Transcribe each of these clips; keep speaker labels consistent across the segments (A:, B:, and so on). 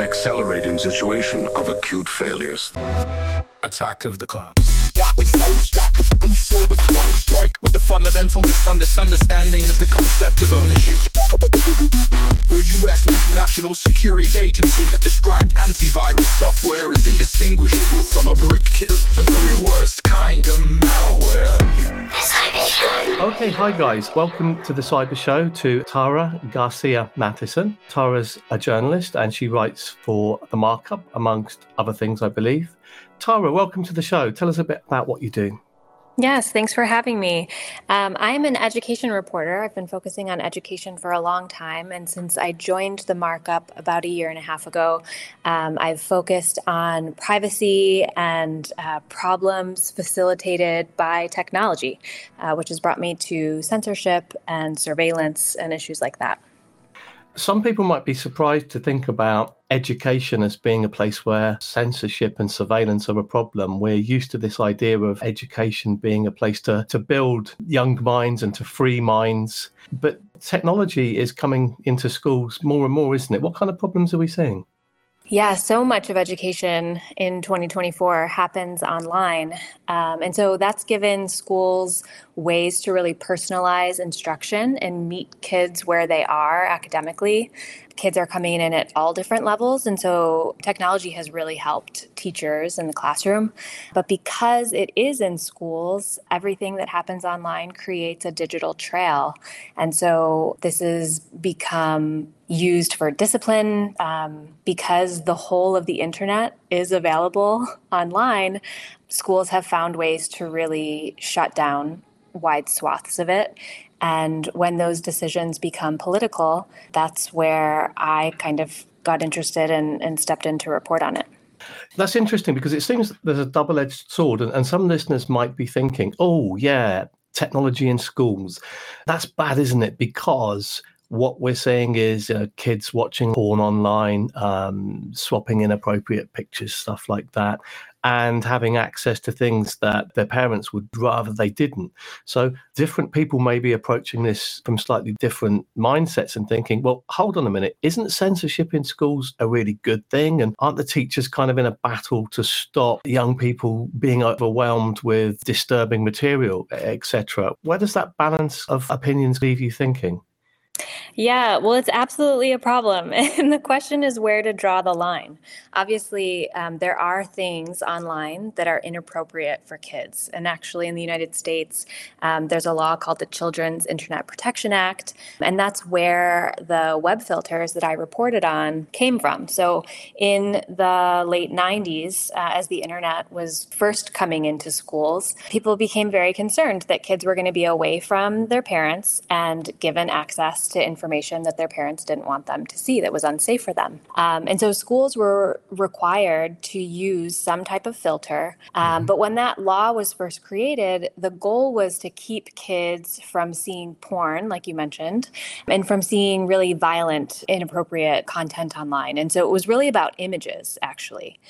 A: accelerating situation of acute failures. Attack of the Clones. With the fundamental misunderstanding of the concept of ownership. The U.S. National Security Agency that described antivirus software as indistinguishable from a brick kit, the very worst kind of malware.
B: Okay, hi guys. Welcome to the Cyber Show to Tara Garcia Matheson. Tara's a journalist and she writes for The Markup, amongst other things, I believe. Tara, welcome to the show. Tell us a bit about what you do.
C: Yes, thanks for having me. I'm an education reporter. I've been focusing on education for a long time. And since I joined The Markup about a year and a half ago, I've focused on privacy and problems facilitated by technology, which has brought me to censorship and surveillance and issues like that.
B: Some people might be surprised to think about education as being a place where censorship and surveillance are a problem. We're used to this idea of education being a place to build young minds and to free minds. But technology is coming into schools more and more, isn't it? What kind of problems are we seeing?
C: Yeah, so much of education in 2024 happens online. And so that's given schools ways to really personalize instruction and meet kids where they are academically. Kids are coming in at all different levels. And so technology has really helped teachers in the classroom. But because it is in schools, everything that happens online creates a digital trail. And so this has become used for discipline because the whole of the internet is available online. Schools have found ways to really shut down wide swaths of it. And when those decisions become political, that's where I kind of got interested and stepped in to report on it.
B: That's interesting because it seems there's a double-edged sword, and some listeners might be thinking, oh, yeah, technology in schools. That's bad, isn't it? Because what we're seeing is kids watching porn online, swapping inappropriate pictures, stuff like that, and having access to things that their parents would rather they didn't. So different people may be approaching this from slightly different mindsets and thinking, well, hold on a minute, isn't censorship in schools a really good thing? And aren't the teachers kind of in a battle to stop young people being overwhelmed with disturbing material, etc.? Where does that balance of opinions leave you thinking?
C: Yeah, well, it's absolutely a problem. And the question is where to draw the line. Obviously, there are things online that are inappropriate for kids. And actually, in the United States, there's a law called the Children's Internet Protection Act. And that's where the web filters that I reported on came from. So in the late 90s, as the internet was first coming into schools, people became very concerned that kids were going to be away from their parents and given access to information that their parents didn't want them to see that was unsafe for them. And so schools were required to use some type of filter. But when that law was first created, the goal was to keep kids from seeing porn, like you mentioned, and from seeing really violent, inappropriate content online. And so it was really about images, actually.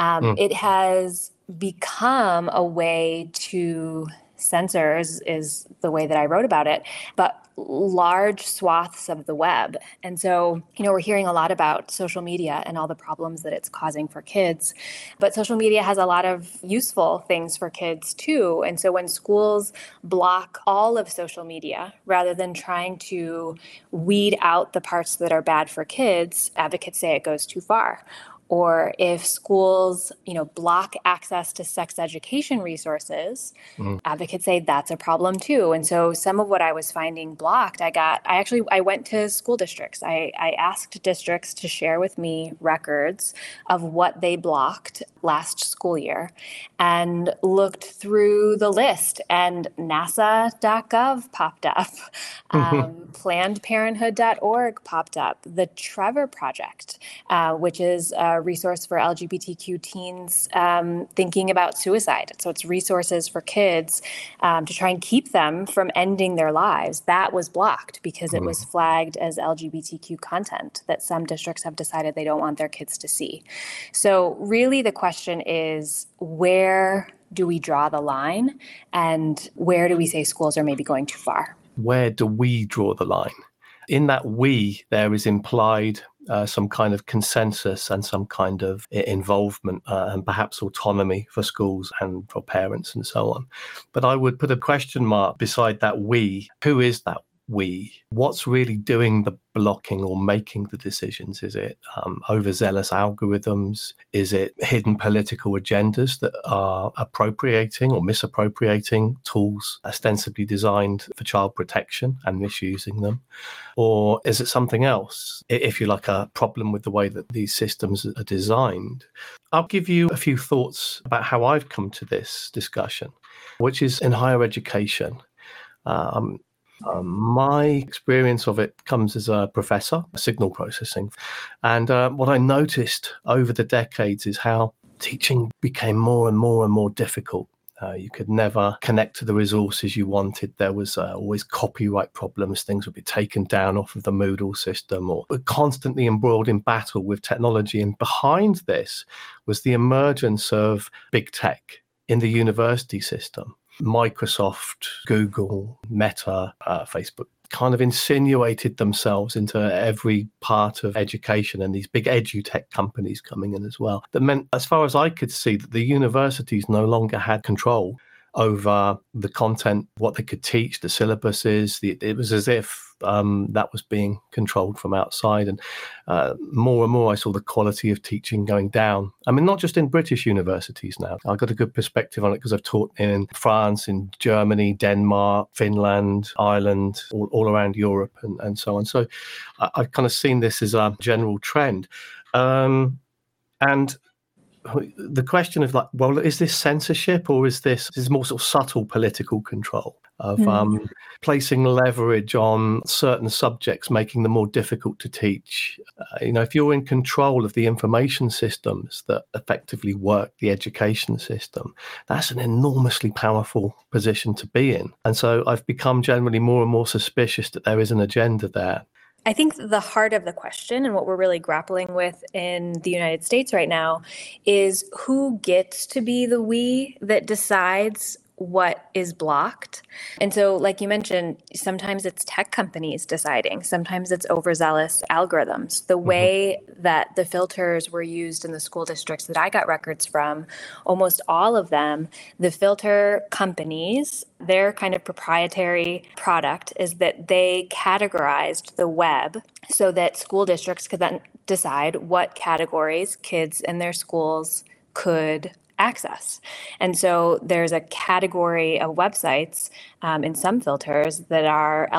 C: It has become a way to censor is the way that I wrote about it, but large swaths of the web. And so, we're hearing a lot about social media and all the problems that it's causing for kids, but social media has a lot of useful things for kids too. And so when schools block all of social media, rather than trying to weed out the parts that are bad for kids, advocates say it goes too far. Or if schools, block access to sex education resources, advocates say that's a problem too. And so some of what I was finding blocked, I went to school districts. I asked districts to share with me records of what they blocked last school year and looked through the list, and NASA.gov popped up, PlannedParenthood.org popped up, the Trevor Project, which is a resource for LGBTQ teens thinking about suicide. So it's resources for kids to try and keep them from ending their lives. That was blocked because it was flagged as LGBTQ content that some districts have decided they don't want their kids to see. So really the question is, where do we draw the line, and where do we say schools are maybe going too far?
B: Where do we draw the line? In that we, there is implied some kind of consensus and some kind of involvement and perhaps autonomy for schools and for parents and so on. But I would put a question mark beside that we. Who is that we? What's really doing the blocking or making the decisions? Is it overzealous algorithms? Is it hidden political agendas that are appropriating or misappropriating tools ostensibly designed for child protection and misusing them? Or is it something else? If you like, a problem with the way that these systems are designed. I'll give you a few thoughts about how I've come to this discussion, which is in higher education. My experience of it comes as a professor, signal processing. And what I noticed over the decades is how teaching became more and more and more difficult. You could never connect to the resources you wanted. There was always copyright problems. Things would be taken down off of the Moodle system, or we're constantly embroiled in battle with technology. And behind this was the emergence of big tech in the university system. Microsoft, Google, Meta, Facebook kind of insinuated themselves into every part of education, and these big edutech companies coming in as well. That meant, as far as I could see, that the universities no longer had control over the content, what they could teach, the syllabuses. It was as if that was being controlled from outside. And more and more I saw the quality of teaching going down. I mean, not just in British universities now. I've got a good perspective on it because I've taught in France, in Germany, Denmark, Finland, Ireland, all around Europe and so on. So I've kind of seen this as a general trend. And the question of like, well, is this censorship, or is this more sort of subtle political control of placing leverage on certain subjects, making them more difficult to teach? If you're in control of the information systems that effectively work the education system, that's an enormously powerful position to be in. And so I've become generally more and more suspicious that there is an agenda there.
C: I think the heart of the question, and what we're really grappling with in the United States right now, is who gets to be the we that decides what is blocked. And so, like you mentioned, sometimes it's tech companies deciding, sometimes it's overzealous algorithms. The way that the filters were used in the school districts that I got records from, almost all of them, the filter companies, their kind of proprietary product is that they categorized the web so that school districts could then decide what categories kids in their schools could access. And so there's a category of websites in some filters that are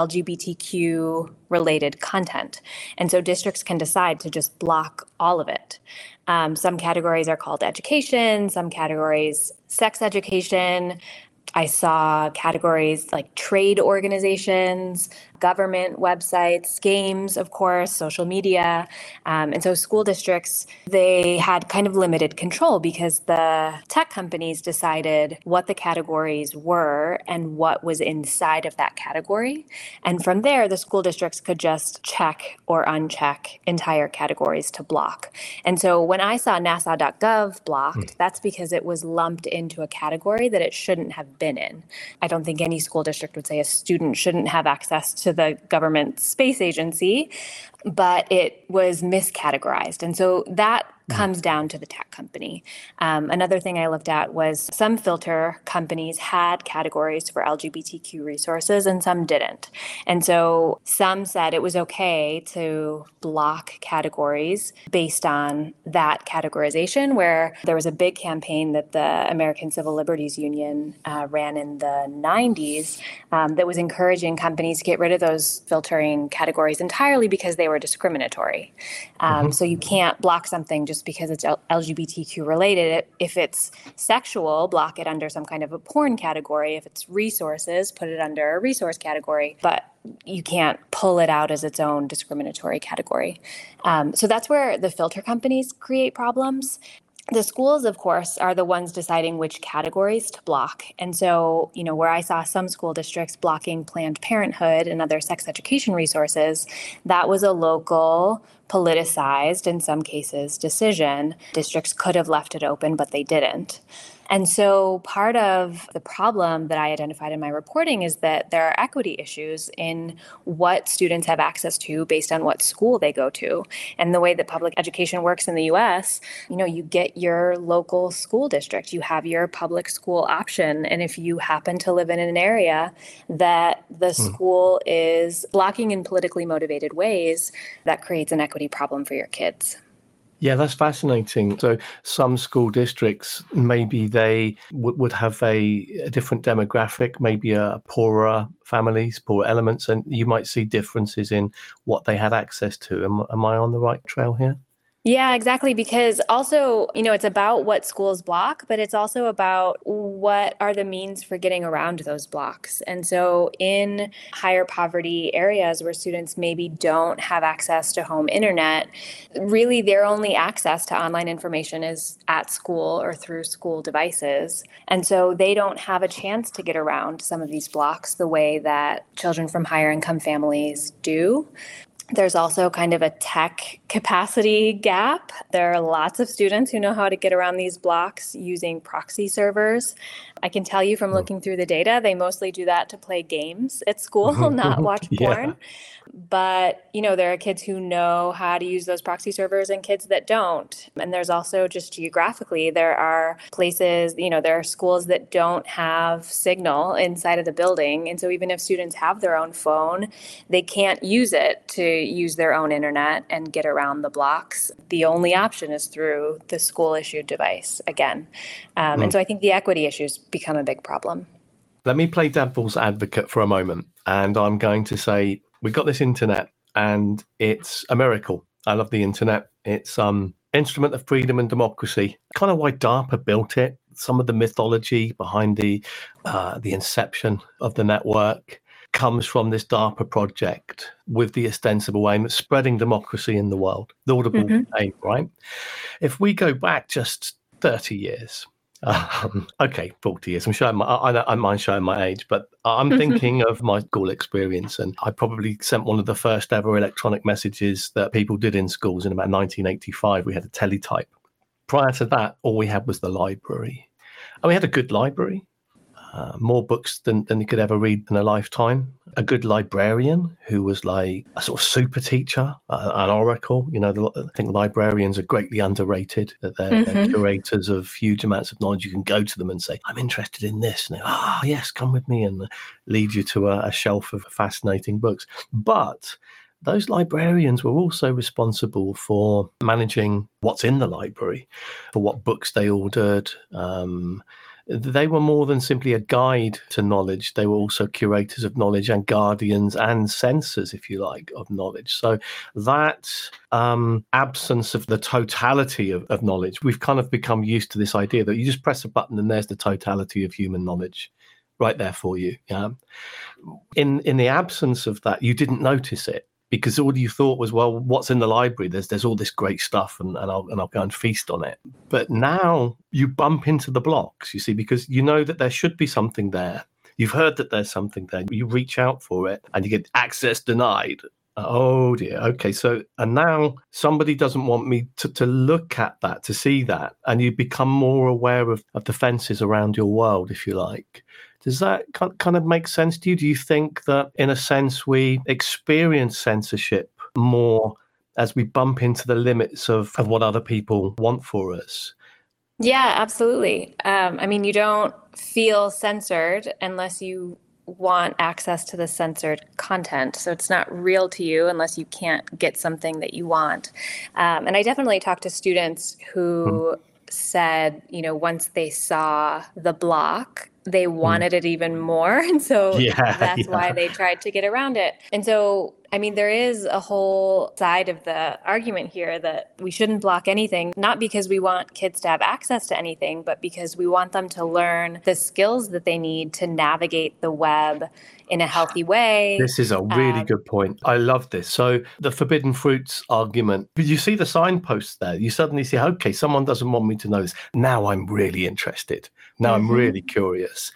C: LGBTQ related content. And so districts can decide to just block all of it. Some categories are called education, some categories sex education. I saw categories like trade organizations, government websites, games, of course, social media. And so school districts, they had kind of limited control because the tech companies decided what the categories were and what was inside of that category. And from there, the school districts could just check or uncheck entire categories to block. And so when I saw NASA.gov blocked, that's because it was lumped into a category that it shouldn't have been in. I don't think any school district would say a student shouldn't have access to the government space agency, but it was miscategorized. And so that comes down to the tech company. Another thing I looked at was some filter companies had categories for LGBTQ resources and some didn't. And so some said it was okay to block categories based on that categorization, where there was a big campaign that the American Civil Liberties Union ran in the 90s that was encouraging companies to get rid of those filtering categories entirely because they were discriminatory. So you can't block something just because it's LGBTQ related. If it's sexual, block it under some kind of a porn category. If it's resources, put it under a resource category. But you can't pull it out as its own discriminatory category. So that's where the filter companies create problems. The schools, of course, are the ones deciding which categories to block. And so, where I saw some school districts blocking Planned Parenthood and other sex education resources, that was a local politicized, in some cases, decision. Districts could have left it open, but they didn't. And so part of the problem that I identified in my reporting is that there are equity issues in what students have access to based on what school they go to. And the way that public education works in the US, you get your local school district, you have your public school option. And if you happen to live in an area that the school is blocking in politically motivated ways, that creates an equity problem for your kids.
B: Yeah, that's fascinating. So some school districts, maybe they would have a different demographic, maybe a poorer families, poorer elements, and you might see differences in what they had access to. Am I on the right trail here?
C: Yeah, exactly. Because also, it's about what schools block, but it's also about what are the means for getting around those blocks. And so in higher poverty areas where students maybe don't have access to home internet, really their only access to online information is at school or through school devices. And so they don't have a chance to get around some of these blocks the way that children from higher income families do. There's also kind of a tech capacity gap. There are lots of students who know how to get around these blocks using proxy servers. I can tell you from looking through the data, they mostly do that to play games at school, not watch porn. But, there are kids who know how to use those proxy servers and kids that don't. And there's also just geographically, there are places, there are schools that don't have signal inside of the building. And so even if students have their own phone, they can't use it to use their own internet and get around the blocks. The only option is through the school-issued device again. And so I think the equity issues become a big problem.
B: Let me play devil's advocate for a moment. And I'm going to say, we've got this internet and it's a miracle. I love the internet. It's instrument of freedom and democracy. Kind of why DARPA built it. Some of the mythology behind the inception of the network comes from this DARPA project with the ostensible aim of spreading democracy in the world. The audible aim, right? If we go back just 30 years, 40 years. I mind showing my age, but I'm thinking of my school experience, and I probably sent one of the first ever electronic messages that people did in schools in about 1985. We had a teletype. Prior to that, all we had was the library, and we had a good library. More books than you could ever read in a lifetime. A good librarian who was like a sort of super teacher, an oracle. I think librarians are greatly underrated. That they're curators of huge amounts of knowledge. You can go to them and say, I'm interested in this. And they, yes, come with me, and lead you to a shelf of fascinating books. But those librarians were also responsible for managing what's in the library, for what books they ordered. They were more than simply a guide to knowledge. They were also curators of knowledge and guardians and censors, if you like, of knowledge. So that absence of the totality of knowledge, we've kind of become used to this idea that you just press a button and there's the totality of human knowledge right there for you. Yeah. In the absence of that, you didn't notice it, because all you thought was, well, what's in the library? There's all this great stuff, and I'll go and feast on it. But now you bump into the blocks, you see, because you know that there should be something there. You've heard that there's something there. You reach out for it, and you get access denied. Oh dear. Okay. So, and now somebody doesn't want me to look at that, to see that, and you become more aware of the fences around your world, if you like. Does that kind of make sense to you? Do you think that, in a sense, we experience censorship more as we bump into the limits of what other people want for us?
C: Yeah, absolutely. You don't feel censored unless you want access to the censored content. So it's not real to you unless you can't get something that you want. And I definitely talk to students who said, once they saw the block, they wanted it even more. And so that's why they tried to get around it. And so, there is a whole side of the argument here that we shouldn't block anything, not because we want kids to have access to anything, but because we want them to learn the skills that they need to navigate the web in a healthy way.
B: This is a really good point. I love this. So the forbidden fruits argument, you see the signposts there. You suddenly see, okay, someone doesn't want me to know this. Now I'm really interested. Now I'm really curious.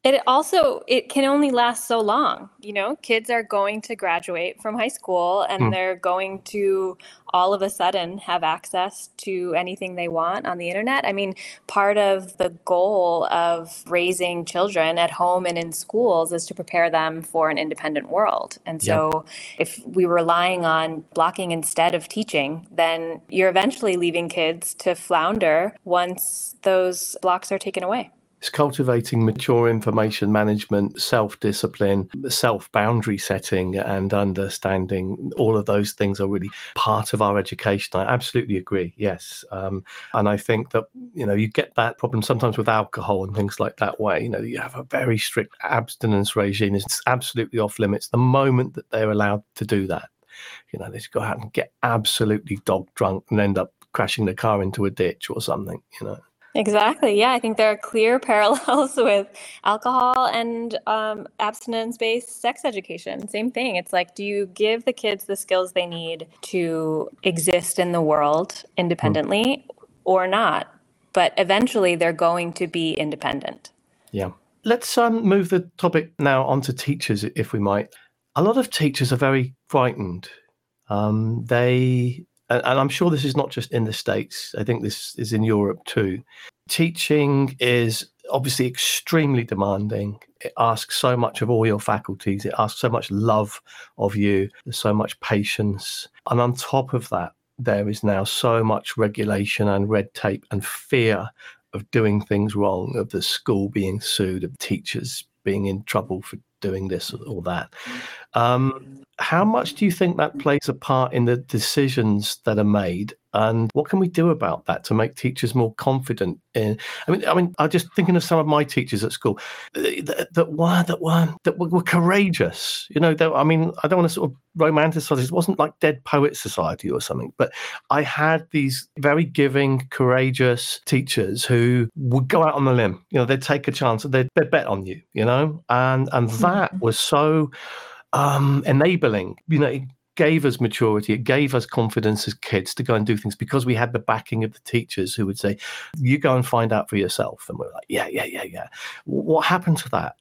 C: It can only last so long. Kids are going to graduate from high school and they're going to all of a sudden have access to anything they want on the internet. I mean, part of the goal of raising children at home and in schools is to prepare them for an independent world. And so if we were relying on blocking instead of teaching, then you're eventually leaving kids to flounder once those blocks are taken away.
B: It's cultivating mature information management, self-discipline, self-boundary setting and understanding. All of those things are really part of our education. I absolutely agree, yes. And I think that, you get that problem sometimes with alcohol and things like that way. You have a very strict abstinence regime. It's absolutely off limits the moment that they're allowed to do that. They just go out and get absolutely dog drunk and end up crashing the car into a ditch or something,
C: Exactly. Yeah, I think there are clear parallels with alcohol and abstinence-based sex education. Same thing. It's like, do you give the kids the skills they need to exist in the world independently or not? But eventually they're going to be independent.
B: Yeah. Let's move the topic now onto teachers, if we might. A lot of teachers are very frightened. And I'm sure this is not just in the States. I think this is in Europe too. Teaching is obviously extremely demanding. It asks so much of all your faculties. It asks so much love of you. There's so much patience. And on top of that, there is now so much regulation and red tape and fear of doing things wrong, of the school being sued, of teachers being in trouble for doing this or that. How much do you think that plays a part in the decisions that are made? And what can we do about that to make teachers more confident in? I mean, I'm just thinking of some of my teachers at school that were courageous. I don't want to sort of romanticize it. It wasn't like Dead Poets Society or something, but I had these very giving, courageous teachers who would go out on a limb. They'd take a chance. They'd bet on you. And that was so enabling. It gave us maturity. It gave us confidence as kids to go and do things because we had the backing of the teachers who would say, you go and find out for yourself. And we're like, yeah. What happened to that?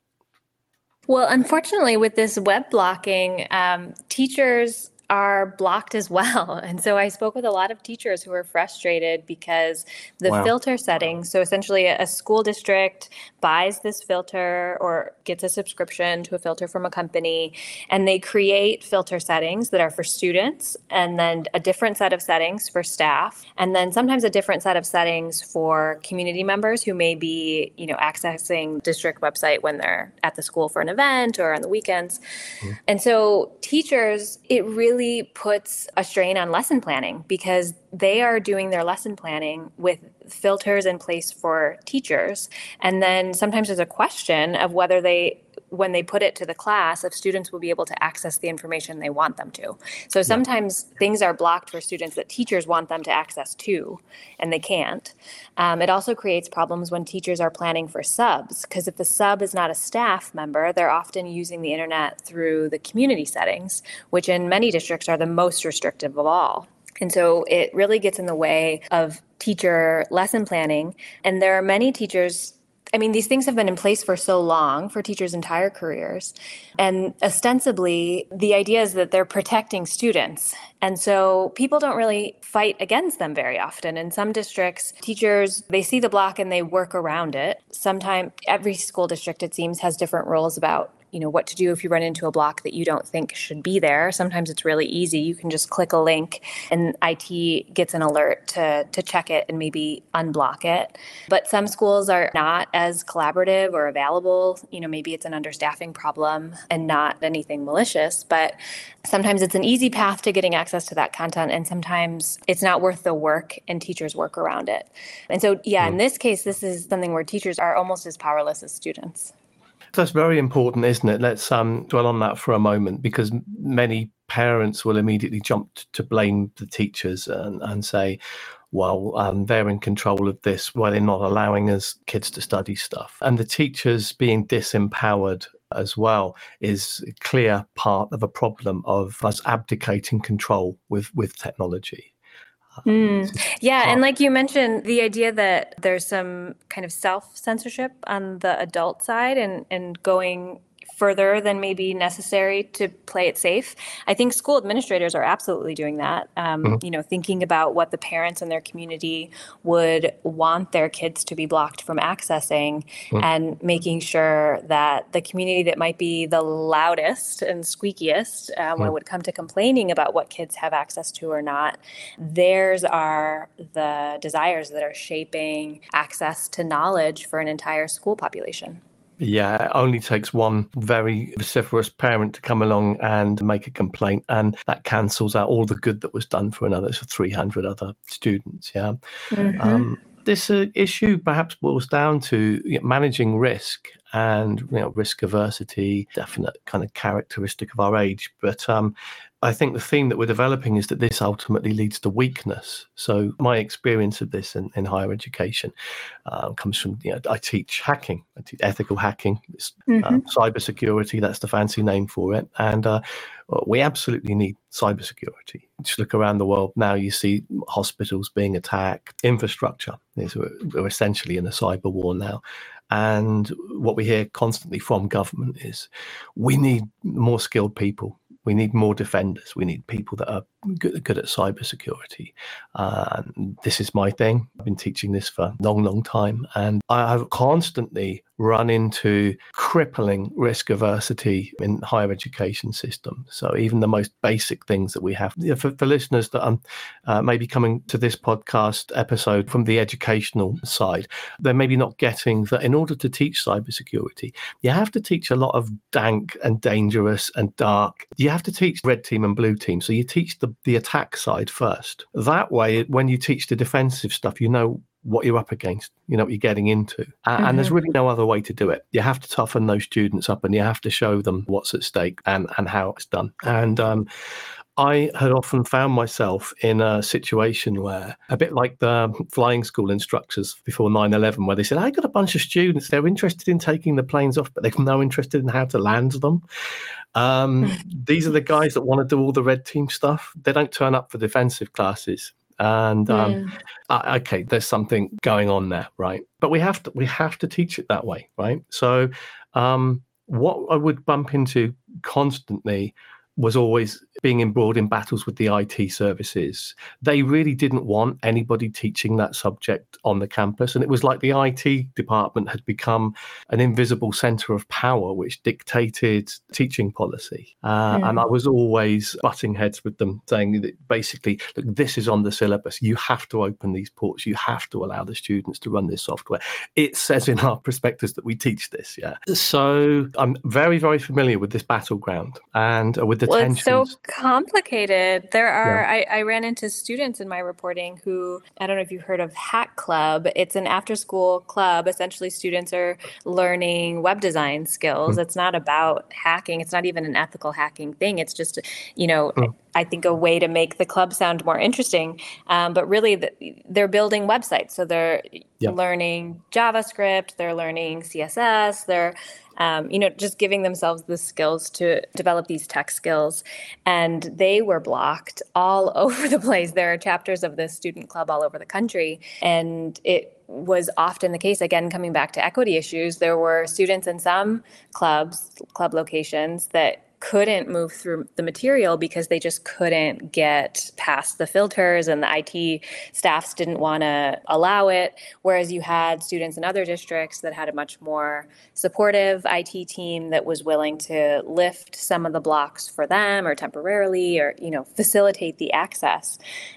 C: Well, unfortunately, with this web blocking, teachers are blocked as well. And so I spoke with a lot of teachers who were frustrated because the filter settings, so essentially a school district buys this filter or gets a subscription to a filter from a company, and they create filter settings that are for students, and then a different set of settings for staff, and then sometimes a different set of settings for community members who may be, accessing district website when they're at the school for an event or on the weekends. And so teachers, it really puts a strain on lesson planning because they are doing their lesson planning with filters in place for teachers. And then sometimes there's a question of whether when they put it to the class, if students will be able to access the information they want them to. So sometimes things are blocked for students that teachers want them to access to, and they can't. It also creates problems when teachers are planning for subs, because if the sub is not a staff member, they're often using the internet through the community settings, which in many districts are the most restrictive of all. And so it really gets in the way of teacher lesson planning. And there are many teachers, these things have been in place for so long for teachers' entire careers. And ostensibly, the idea is that they're protecting students. And so people don't really fight against them very often. In some districts, teachers, they see the block and they work around it. Sometimes every school district, it seems, has different rules about what to do if you run into a block that you don't think should be there. Sometimes it's really easy. You can just click a link and IT gets an alert to check it and maybe unblock it. But some schools are not as collaborative or available. Maybe it's an understaffing problem and not anything malicious, but sometimes it's an easy path to getting access to that content, and sometimes it's not worth the work and teachers work around it. And so, in this case, this is something where teachers are almost as powerless as students.
B: That's very important, isn't it? Let's dwell on that for a moment, because many parents will immediately jump to blame the teachers and say, well, they're in control of this, why they're not allowing us kids to study stuff. And the teachers being disempowered as well is a clear part of a problem of us abdicating control with technology.
C: Yeah, and like you mentioned, the idea that there's some kind of self-censorship on the adult side and going further than maybe necessary to play it safe. I think school administrators are absolutely doing that. Thinking about what the parents in their community would want their kids to be blocked from accessing, and making sure that the community that might be the loudest and squeakiest when it would come to complaining about what kids have access to or not, theirs are the desires that are shaping access to knowledge for an entire school population.
B: Yeah, it only takes one very vociferous parent to come along and make a complaint, and that cancels out all the good that was done for another 300 other students. Yeah. This issue perhaps boils down to managing risk and risk aversity, definite kind of characteristic of our age. But I think the theme that we're developing is that this ultimately leads to weakness. So my experience of this in higher education comes from, I teach hacking, I teach ethical hacking, cybersecurity, that's the fancy name for it. And we absolutely need cybersecurity. Just look around the world now, you see hospitals being attacked, infrastructure. We're essentially in a cyber war now. And what we hear constantly from government is we need more skilled people. We need more defenders. We need people that are good at cybersecurity. This is my thing. I've been teaching this for a long, long time. And I have constantly run into crippling risk aversity in the higher education system. So even the most basic things that we have, for listeners that are maybe coming to this podcast episode from the educational side, they're maybe not getting that in order to teach cybersecurity, you have to teach a lot of dank and dangerous and dark. You have to teach red team and blue team. So you teach the attack side first. That way, when you teach the defensive stuff, you know what you're up against, you know what you're getting into. And there's really no other way to do it. You have to toughen those students up and you have to show them what's at stake and how it's done. And I had often found myself in a situation where, a bit like the flying school instructors before 9/11, where they said, I got a bunch of students, they're interested in taking the planes off, but they're no interested in how to land them. These are the guys that want to do all the red team stuff. They don't turn up for defensive classes. And okay, there's something going on there, right? But we have to teach it that way, right? So what I would bump into constantly was always being embroiled in battles with the IT services. They really didn't want anybody teaching that subject on the campus. And it was like the IT department had become an invisible center of power, which dictated teaching policy. And I was always butting heads with them, saying that basically, look, this is on the syllabus. You have to open these ports. You have to allow the students to run this software. It says in our prospectus that we teach this. Yeah. So I'm very, very familiar with this battleground and with the tensions.
C: It's so complicated. There are, I ran into students in my reporting who, I don't know if you've heard of Hack Club. It's an after-school club. Essentially, students are learning web design skills. It's not about hacking. It's not even an ethical hacking thing. It's just, I think a way to make the club sound more interesting. But really, they're building websites. So they're learning JavaScript, they're learning CSS, they're just giving themselves the skills to develop these tech skills. And they were blocked all over the place. There are chapters of this student club all over the country. And it was often the case, again, coming back to equity issues, there were students in some club locations that couldn't move through the material because they just couldn't get past the filters and the IT staffs didn't want to allow it. Whereas you had students in other districts that had a much more supportive IT team that was willing to lift some of the blocks for them or temporarily or, facilitate the access.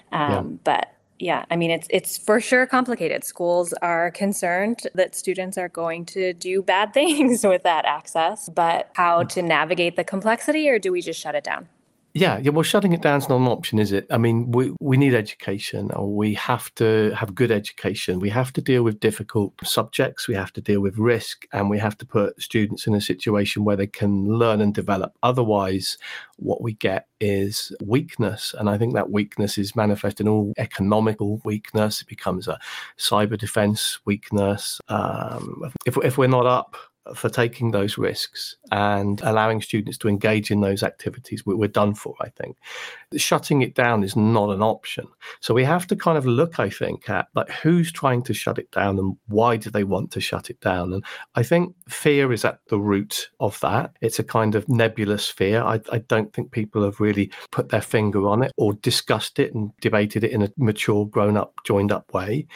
C: But yeah, I mean, it's for sure complicated. Schools are concerned that students are going to do bad things with that access, but how to navigate the complexity, or do we just shut it down?
B: Yeah. Well, shutting it down is not an option, is it? I mean, we need education, or we have to have good education. We have to deal with difficult subjects. We have to deal with risk, and we have to put students in a situation where they can learn and develop. Otherwise, what we get is weakness. And I think that weakness is manifest in all economical weakness. It becomes a cyber defense weakness. If we're not up for taking those risks and allowing students to engage in those activities, we're done for, I think. Shutting it down is not an option. So we have to kind of look, I think, at like who's trying to shut it down and why do they want to shut it down? And I think fear is at the root of that. It's a kind of nebulous fear. I don't think people have really put their finger on it or discussed it and debated it in a mature, grown-up, joined-up way.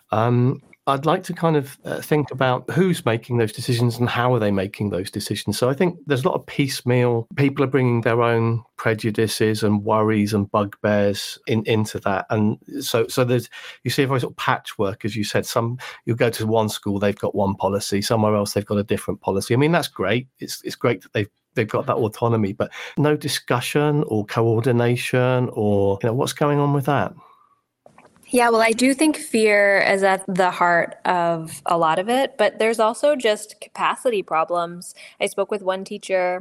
B: I'd like to kind of think about who's making those decisions and how are they making those decisions. So I think there's a lot of piecemeal. People are bringing their own prejudices and worries and bugbears into that. And so there's, you see a very sort of patchwork, as you said. You'll go to one school, they've got one policy. Somewhere else, they've got a different policy. I mean, that's great. It's great that they've got that autonomy, but no discussion or coordination or, what's going on with that?
C: Yeah, well, I do think fear is at the heart of a lot of it, but there's also just capacity problems. I spoke with one teacher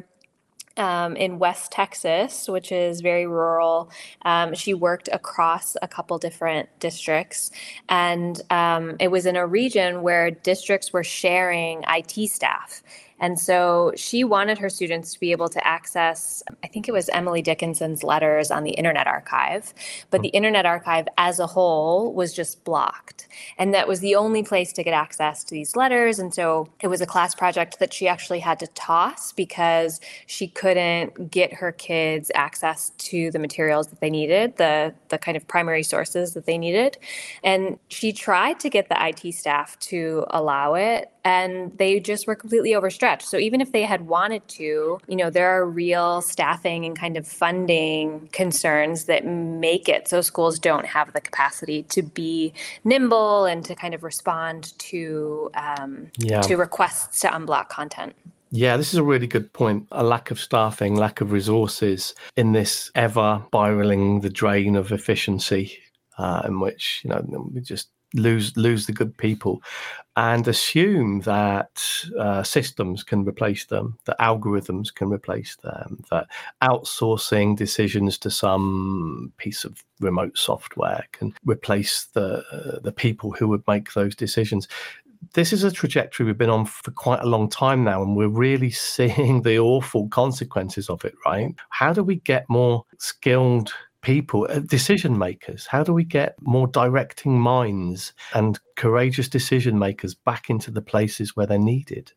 C: in West Texas, which is very rural. She worked across a couple different districts, and it was in a region where districts were sharing IT staff. And so she wanted her students to be able to access, I think it was Emily Dickinson's letters on the Internet Archive, but the Internet Archive as a whole was just blocked. And that was the only place to get access to these letters. And so it was a class project that she actually had to toss because she couldn't get her kids access to the materials that they needed, the kind of primary sources that they needed. And she tried to get the IT staff to allow it, and they just were completely overstretched. So even if they had wanted to, there are real staffing and kind of funding concerns that make it so schools don't have the capacity to be nimble and to kind of respond to requests to unblock content.
B: Yeah, this is a really good point. A lack of staffing, lack of resources in this ever spiraling the drain of efficiency, in which we just lose the good people and assume that systems can replace them, that algorithms can replace them, that outsourcing decisions to some piece of remote software can replace the people who would make those decisions. This is a trajectory we've been on for quite a long time now, and we're really seeing the awful consequences of it, right? How do we get more skilled people, decision makers? How do we get more directing minds and courageous decision makers back into the places where they're needed?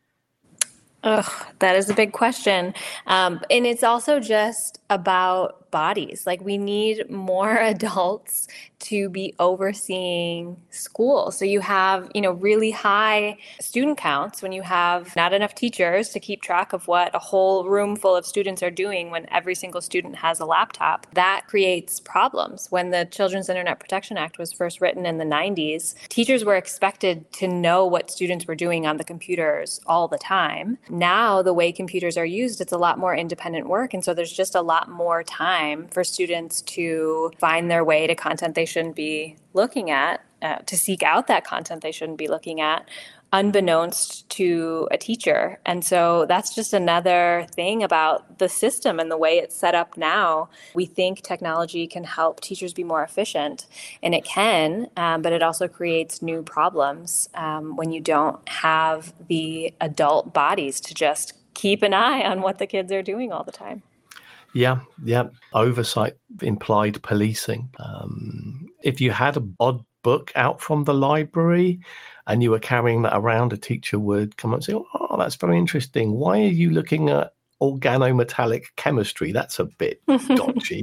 C: That is a big question. And it's also just about bodies. Like, we need more adults to be overseeing schools. So you have, really high student counts when you have not enough teachers to keep track of what a whole room full of students are doing when every single student has a laptop. That creates problems. When the Children's Internet Protection Act was first written in the 90s, teachers were expected to know what students were doing on the computers all the time. Now, the way computers are used, it's a lot more independent work. And so there's just a lot more time for students to find their way to content they shouldn't be looking at, to seek out that content they shouldn't be looking at, unbeknownst to a teacher. And so that's just another thing about the system and the way it's set up now. We think technology can help teachers be more efficient, and it can, but it also creates new problems when you don't have the adult bodies to just keep an eye on what the kids are doing all the time.
B: Yeah. Oversight, implied policing. If you had an odd book out from the library and you were carrying that around, a teacher would come and say, "Oh, that's very interesting. Why are you looking at organometallic chemistry? That's a bit dodgy,"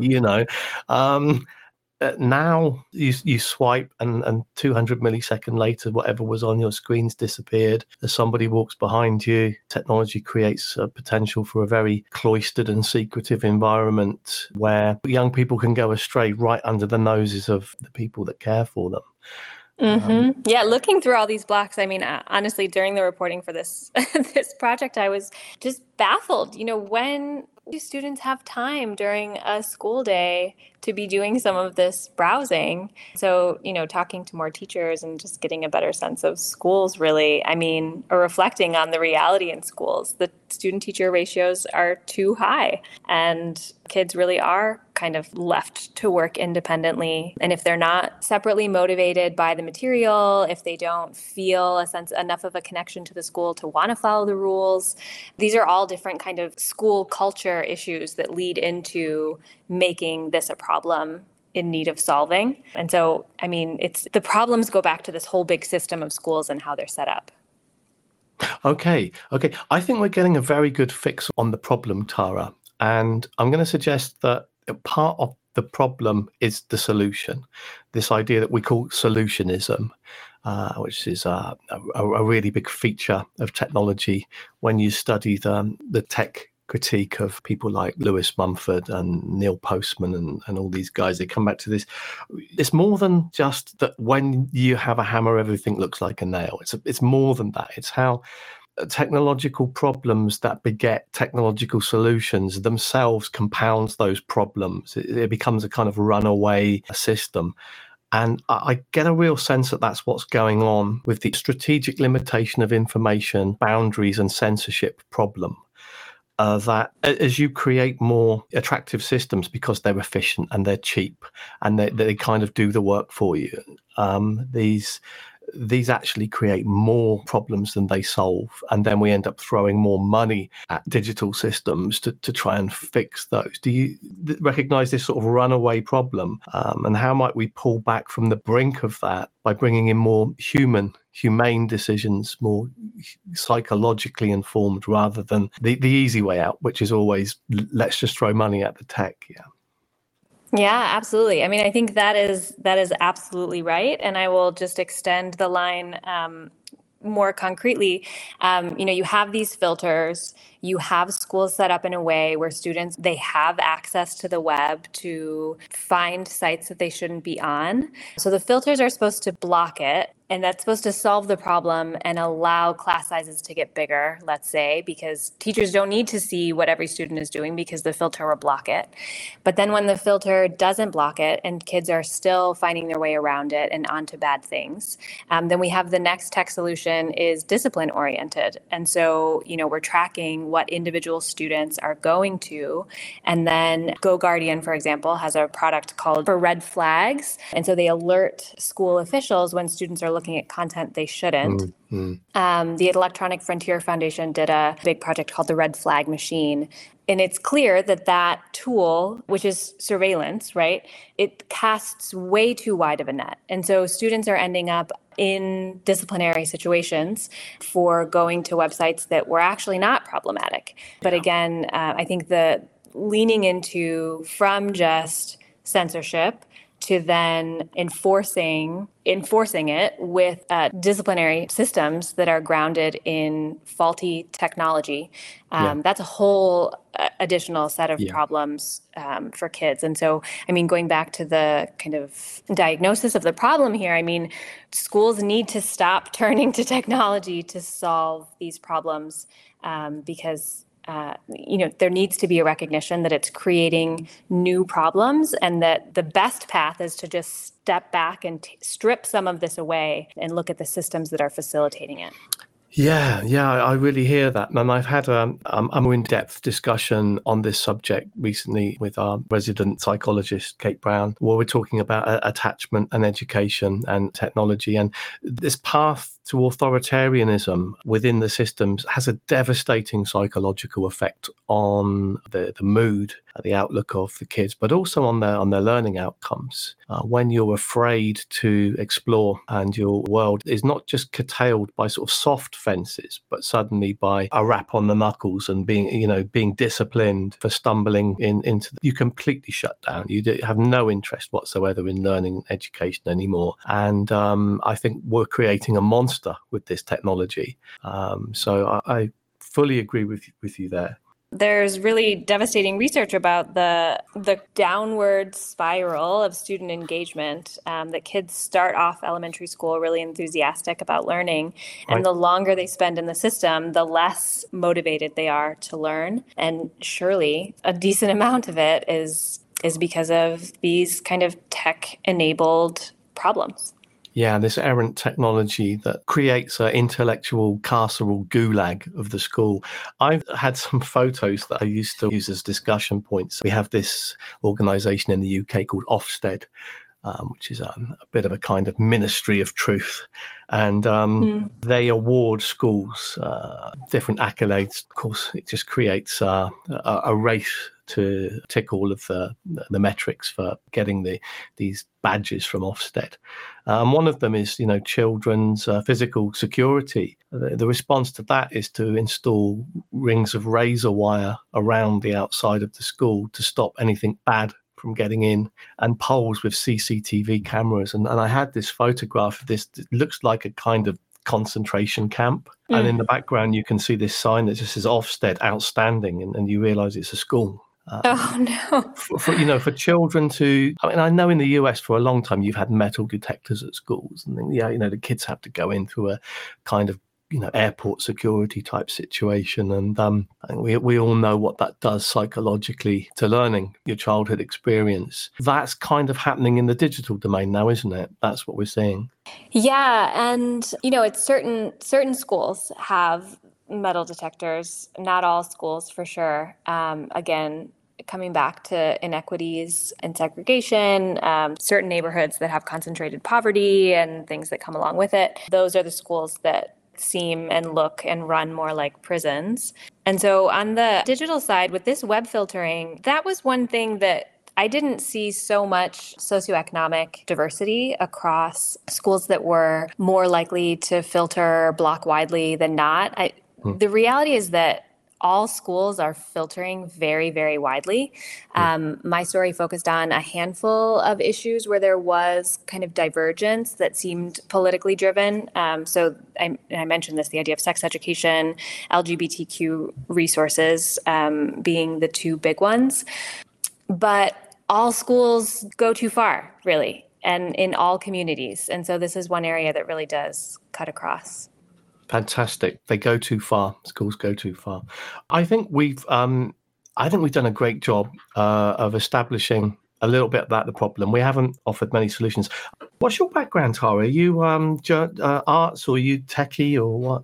B: Now you swipe and 200 millisecond later, whatever was on your screen's disappeared. As somebody walks behind you, technology creates a potential for a very cloistered and secretive environment where young people can go astray right under the noses of the people that care for them.
C: Yeah, looking through all these blocks, I mean, honestly, during the reporting for this this project, I was just baffled. When do students have time during a school day to be doing some of this browsing? So, talking to more teachers and just getting a better sense of schools, really, or reflecting on the reality in schools. The student-teacher ratios are too high, and kids really are kind of left to work independently. And if they're not separately motivated by the material, if they don't feel enough of a connection to the school to want to follow the rules, these are all different kind of school culture issues that lead into making this a problem in need of solving. And so, I mean, the problems go back to this whole big system of schools and how they're set up.
B: Okay. I think we're getting a very good fix on the problem, Tara. And I'm going to suggest that part of the problem is the solution, this idea that we call solutionism, which is a really big feature of technology when you study the tech critique of people like Lewis Mumford and Neil Postman and all these guys. They come back to this. It's more than just that when you have a hammer, everything looks like a nail. It's more than that. It's how technological problems that beget technological solutions themselves compounds those problems. It becomes a kind of runaway system. And I get a real sense that that's what's going on with the strategic limitation of information, boundaries and censorship problem. That as you create more attractive systems because they're efficient and they're cheap and they kind of do the work for you, these actually create more problems than they solve. And then we end up throwing more money at digital systems to try and fix those. Do you recognize this sort of runaway problem? And how might we pull back from the brink of that by bringing in more humane decisions, more psychologically informed, rather than the easy way out, which is always, let's just throw money at the tech?
C: Yeah, absolutely. I mean, I think that is absolutely right. And I will just extend the line more concretely. You have these filters, you have schools set up in a way where students, they have access to the web to find sites that they shouldn't be on. So the filters are supposed to block it. And that's supposed to solve the problem and allow class sizes to get bigger, let's say, because teachers don't need to see what every student is doing because the filter will block it. But then when the filter doesn't block it and kids are still finding their way around it and onto bad things, then we have the next tech solution is discipline oriented. And so, we're tracking what individual students are going to. And then GoGuardian, for example, has a product called for red flags. And so they alert school officials when students are looking at content they shouldn't. The Electronic Frontier Foundation did a big project called the Red Flag Machine. And it's clear that tool, which is surveillance, right, it casts way too wide of a net. And so students are ending up in disciplinary situations for going to websites that were actually not problematic. But again, I think the leaning into from just censorship to then enforcing it with disciplinary systems that are grounded in faulty technology. That's a whole additional set of problems for kids. And so, going back to the kind of diagnosis of the problem here, schools need to stop turning to technology to solve these problems because there needs to be a recognition that it's creating new problems and that the best path is to just step back and strip some of this away and look at the systems that are facilitating it.
B: Yeah, I really hear that. And I've had a more in-depth discussion on this subject recently with our resident psychologist, Kate Brown, where we're talking about attachment and education and technology. And this path to authoritarianism within the systems has a devastating psychological effect on the mood, the outlook of the kids, but also on their learning outcomes. When you're afraid to explore and your world is not just curtailed by sort of soft fences, but suddenly by a rap on the knuckles and being disciplined for stumbling into you completely shut down. You have no interest whatsoever in learning education anymore. And I think we're creating a monster with this technology. So I fully agree with you there.
C: There's really devastating research about the downward spiral of student engagement, that kids start off elementary school really enthusiastic about learning. And the longer they spend in the system, the less motivated they are to learn. And surely a decent amount of it is because of these kind of tech-enabled problems.
B: Yeah, this errant technology that creates an intellectual carceral gulag of the school. I've had some photos that I used to use as discussion points. We have this organisation in the UK called Ofsted, which is a bit of a kind of ministry of truth. And they award schools different accolades. Of course, it just creates a race to tick all of the metrics for getting these badges from Ofsted. One of them is, children's physical security. The response to that is to install rings of razor wire around the outside of the school to stop anything bad from getting in, and poles with CCTV cameras. And I had this photograph of this. It looks like a kind of concentration camp. And in the background, you can see this sign that just says Ofsted Outstanding, and you realise it's a school.
C: Oh, no.
B: For children to, I know in the US for a long time you've had metal detectors at schools, and the kids have to go in through a kind of airport security type situation. And I think we all know what that does psychologically to learning, your childhood experience. That's kind of happening in the digital domain now, isn't it? That's what we're seeing.
C: Yeah. And, it's certain schools have metal detectors, not all schools for sure. Again, coming back to inequities and segregation, certain neighborhoods that have concentrated poverty and things that come along with it. Those are the schools that seem and look and run more like prisons. And so on the digital side, with this web filtering, that was one thing that I didn't see so much socioeconomic diversity across schools that were more likely to filter block widely than not. The reality is that all schools are filtering very, very widely. My story focused on a handful of issues where there was kind of divergence that seemed politically driven. So I mentioned this, the idea of sex education, LGBTQ resources being the two big ones. But all schools go too far, really, and in all communities. And so this is one area that really does cut across.
B: Fantastic. They go too far. Schools go too far. I think we've done a great job of establishing a little bit about the problem. We haven't offered many solutions. What's your background, Tara? Are you arts, or are you techie, or what?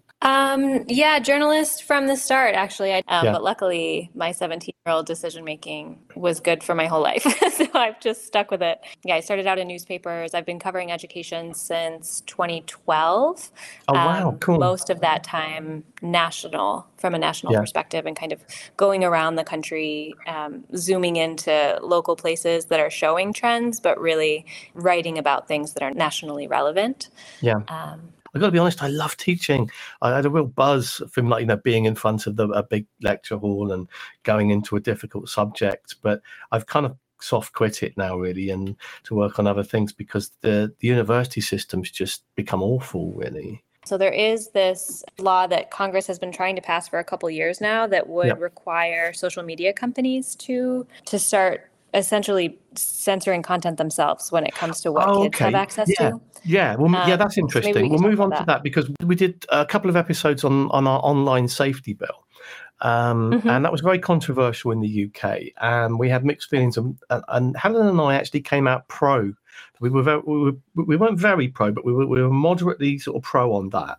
C: Journalist from the start, actually. But luckily, my 17-year-old decision-making was good for my whole life. So I've just stuck with it. Yeah, I started out in newspapers. I've been covering education since 2012.
B: Oh, wow, cool.
C: Most of that time from a national perspective, and kind of going around the country, zooming into local places that are showing trends, but really writing about things that are nationally relevant.
B: Yeah. I've got to be honest, I love teaching. I had a real buzz from being in front of a big lecture hall and going into a difficult subject. But I've kind of soft quit it now, really, and to work on other things, because the university system's just become awful, really.
C: So there is this law that Congress has been trying to pass for a couple of years now that would require social media companies to start essentially censoring content themselves when it comes to what kids have access to.
B: Yeah, well, that's interesting. So we'll move on to that, because we did a couple of episodes on our online safety bill. And that was very controversial in the UK. And we had mixed feelings. And Helen and I actually came out pro. We weren't very pro, but we were moderately sort of pro on that.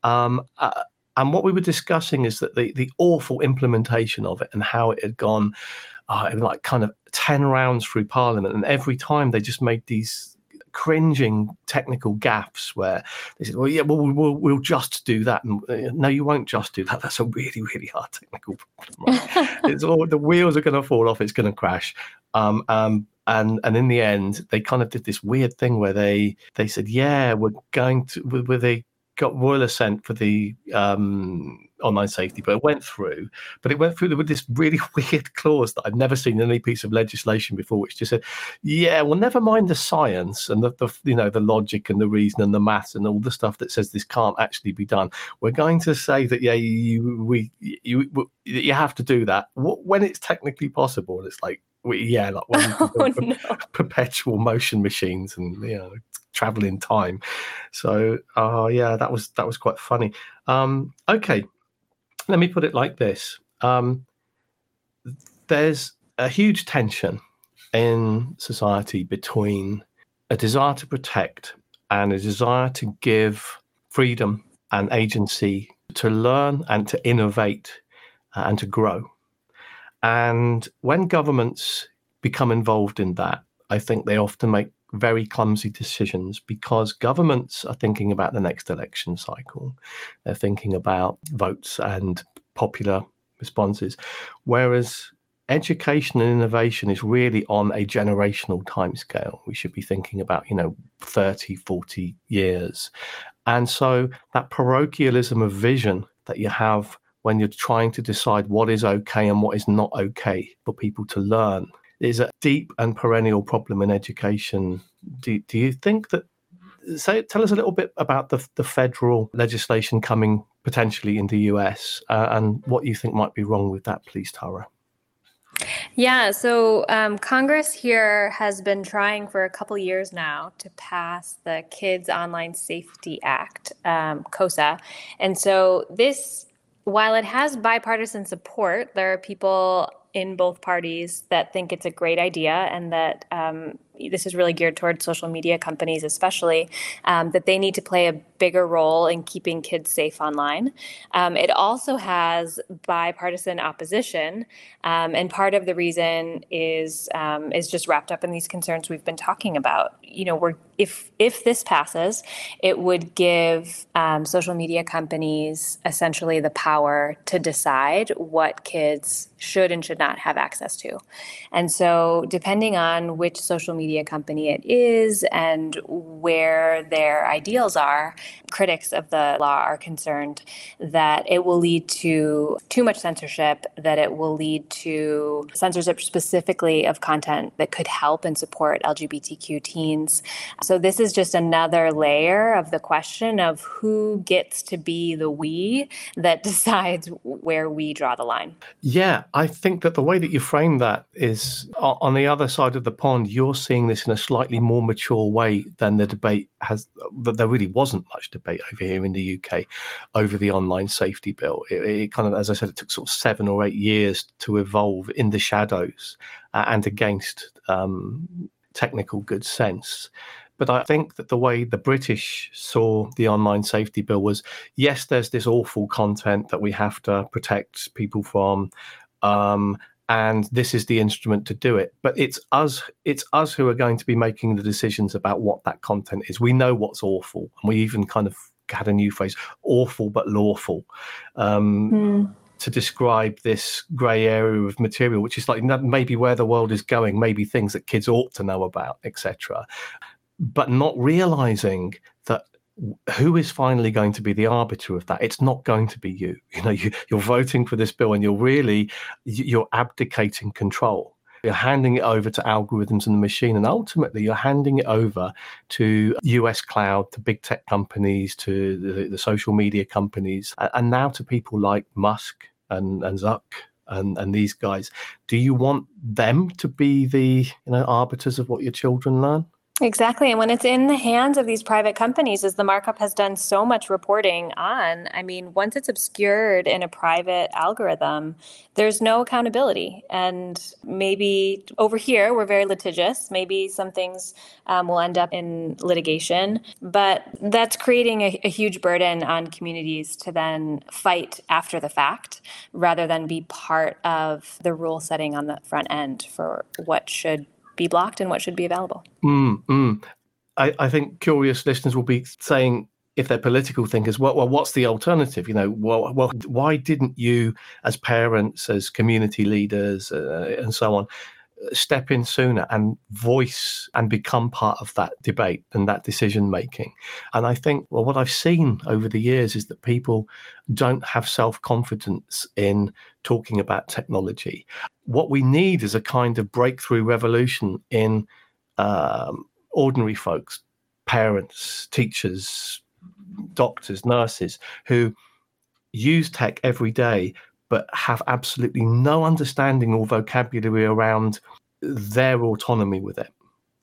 B: And what we were discussing is that the awful implementation of it, and how it had gone like kind of 10 rounds through Parliament. And every time they just made these cringing technical gaffes where they said, we'll just do that. And no, you won't just do that. That's a really, really hard technical problem. Right? It's all, the wheels are going to fall off. It's going to crash. And in the end, they kind of did this weird thing where they said, where they got royal assent for the online safety, but it went through with this really weird clause that I've never seen in any piece of legislation before, which just said, never mind the science and the logic and the reason and the maths and all the stuff that says this can't actually be done. We're going to say that you have to do that when it's technically possible. And it's like, perpetual motion machines and travel in time. So that was quite funny. Okay. Let me put it like this. There's a huge tension in society between a desire to protect and a desire to give freedom and agency to learn and to innovate and to grow. And when governments become involved in that, I think they often make very clumsy decisions because governments are thinking about the next election cycle. They're thinking about votes and popular responses, whereas education and innovation is really on a generational timescale. We should be thinking about, 30, 40 years. And so that parochialism of vision that you have when you're trying to decide what is okay and what is not okay for people to learn is a deep and perennial problem in education. Do you think that, tell us a little bit about the federal legislation coming potentially in the US and what you think might be wrong with that, please, Tara?
C: Yeah, so Congress here has been trying for a couple years now to pass the Kids Online Safety Act, KOSA. And so this, while it has bipartisan support, there are people in both parties that think it's a great idea and that this is really geared towards social media companies especially, that they need to play a bigger role in keeping kids safe online. It also has bipartisan opposition, and part of the reason is just wrapped up in these concerns we've been talking about. If this passes, it would give social media companies essentially the power to decide what kids should and should not have access to. And so depending on which social media company it is and where their ideals are, critics of the law are concerned that it will lead to too much censorship, that it will lead to censorship specifically of content that could help and support LGBTQ teens. So this is just another layer of the question of who gets to be the we that decides where we draw the line. Yeah,
B: I think that the way that you frame that is on the other side of the pond, you're seeing this in a slightly more mature way than the debate has. But there really wasn't much debate over here in the UK over the online safety bill. It kind of, as I said, it took sort of 7 or 8 years to evolve in the shadows and against technical good sense. But I think that the way the British saw the online safety bill was, yes, there's this awful content that we have to protect people from, and this is the instrument to do it. But it's us who are going to be making the decisions about what that content is. We know what's awful, and we even kind of had a new phrase, awful but lawful, to describe this grey area of material, which is like maybe where the world is going, maybe things that kids ought to know about, etc. But not realizing that who is finally going to be the arbiter of that? It's not going to be you. You're voting for this bill and you're abdicating control. You're handing it over to algorithms and the machine, and ultimately you're handing it over to US cloud, to big tech companies, to the social media companies, and now to people like Musk and Zuck and these guys. Do you want them to be the arbiters of what your children learn?
C: Exactly. And when it's in the hands of these private companies, as the markup has done so much reporting on, I mean, once it's obscured in a private algorithm, there's no accountability. And maybe over here, we're very litigious. Maybe some things will end up in litigation, but that's creating a huge burden on communities to then fight after the fact, rather than be part of the rule setting on the front end for what should be blocked and what should be available.
B: I think curious listeners will be saying, if they're political thinkers, well, what's the alternative? Why didn't you, as parents, as community leaders, and so on, step in sooner and voice and become part of that debate and that decision making? And I think, well, what I've seen over the years is that people don't have self-confidence in talking about technology. What we need is a kind of breakthrough revolution in ordinary folks, parents, teachers, doctors, nurses, who use tech every day but have absolutely no understanding or vocabulary around their autonomy with it,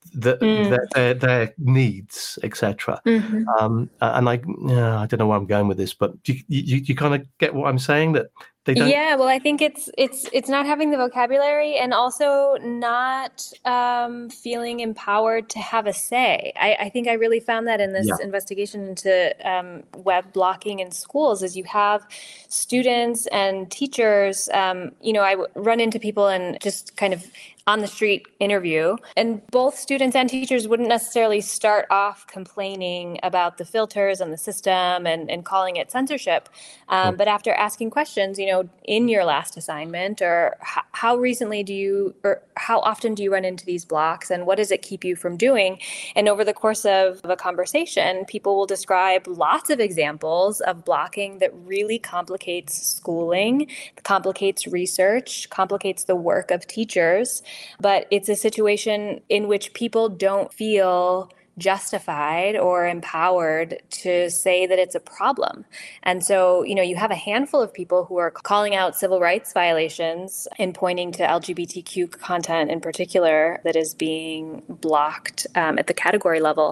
B: their needs, etc. And I don't know where I'm going with this, but you kind of get what I'm saying, that They don't.
C: Yeah, well, I think it's not having the vocabulary and also not feeling empowered to have a say. I think I really found that in
B: Yeah.
C: this investigation into web blocking in schools, is you have students and teachers. I run into people and just kind of on the street interview, and both students and teachers wouldn't necessarily start off complaining about the filters and the system and calling it censorship. But after asking questions, in your last assignment, or how recently or how often do you run into these blocks, and what does it keep you from doing? And over the course of a conversation, people will describe lots of examples of blocking that really complicates schooling, complicates research, complicates the work of teachers. But it's a situation in which people don't feel justified or empowered to say that it's a problem. And so, you have a handful of people who are calling out civil rights violations and pointing to LGBTQ content in particular that is being blocked at the category level.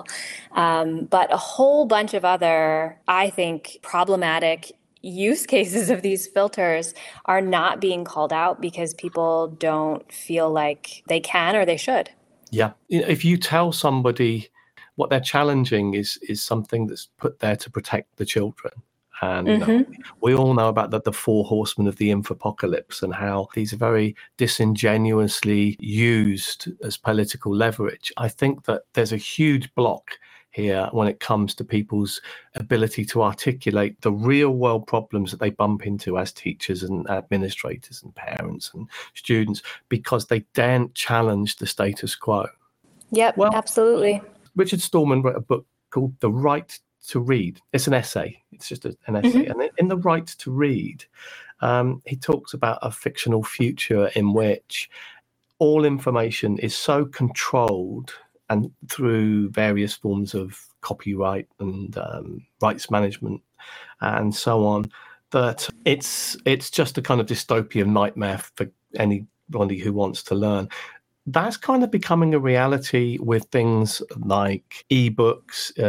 C: But a whole bunch of other, I think, problematic use cases of these filters are not being called out because people don't feel like they can or they should.
B: Yeah. If you tell somebody what they're challenging is something that's put there to protect the children. And we all know about the four horsemen of the infopocalypse and how these are very disingenuously used as political leverage. I think that there's a huge block here when it comes to people's ability to articulate the real world problems that they bump into as teachers and administrators and parents and students, because they daren't challenge the status quo.
C: Yep, well, absolutely.
B: Richard Stallman wrote a book called The Right to Read. It's an essay. It's just an essay. And in The Right to Read, he talks about a fictional future in which all information is so controlled and through various forms of copyright and rights management and so on, that it's just a kind of dystopian nightmare for anybody who wants to learn. That's kind of becoming a reality with things like ebooks,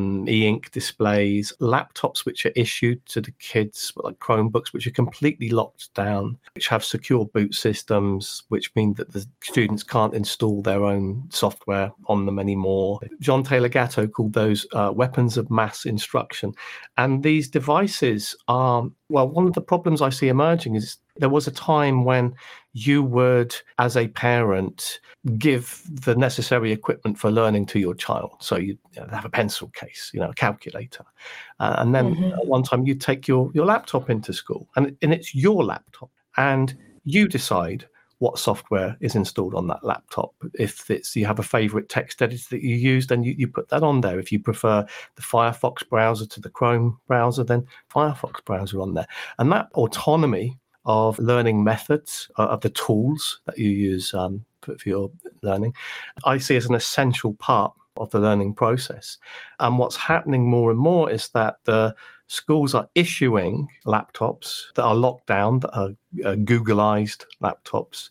B: e-ink displays, laptops which are issued to the kids, like Chromebooks, which are completely locked down, which have secure boot systems, which mean that the students can't install their own software on them anymore. John Taylor Gatto called those weapons of mass instruction. And these devices are, well, one of the problems I see emerging is there was a time when you would, as a parent, give the necessary equipment for learning to your child. So you'd have a pencil case, a calculator. And then at one time you'd take your laptop into school, and it's your laptop. And you decide what software is installed on that laptop. If you have a favorite text editor that you use, then you put that on there. If you prefer the Firefox browser to the Chrome browser, then Firefox browser on there. And that autonomy of learning methods, of the tools that you use for your learning, I see as an essential part of the learning process. And what's happening more and more is that the schools are issuing laptops that are locked down, that are Googleized laptops,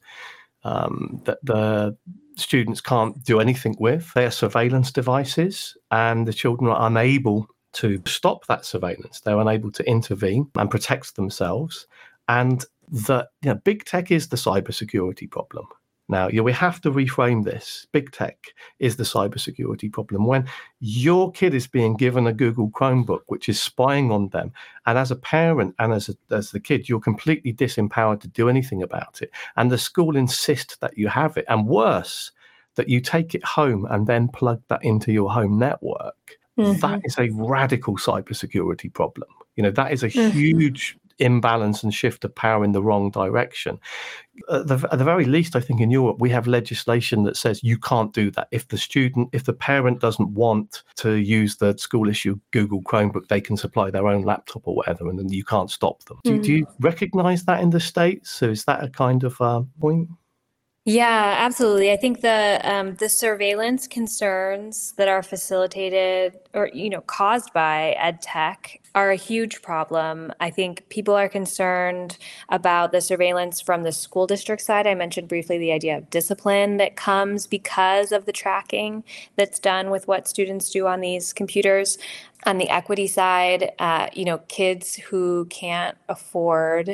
B: that the students can't do anything with. They are surveillance devices, and the children are unable to stop that surveillance. They're unable to intervene and protect themselves. And that big tech is the cybersecurity problem. Now, we have to reframe this. Big tech is the cybersecurity problem. When your kid is being given a Google Chromebook, which is spying on them, and as a parent and as the kid, you're completely disempowered to do anything about it. And the school insists that you have it. And worse, that you take it home and then plug that into your home network. That is a radical cybersecurity problem. That is a huge imbalance and shift of power in the wrong direction. At the very least, I think in Europe, we have legislation that says you can't do that. If the parent doesn't want to use the school issue Google Chromebook, they can supply their own laptop or whatever, and then you can't stop them. Do you recognize that in the States? So is that a kind of point?
C: Yeah, absolutely. I think the surveillance concerns that are facilitated or caused by ed tech are a huge problem. I think people are concerned about the surveillance from the school district side. I mentioned briefly the idea of discipline that comes because of the tracking that's done with what students do on these computers. On the equity side, kids who can't afford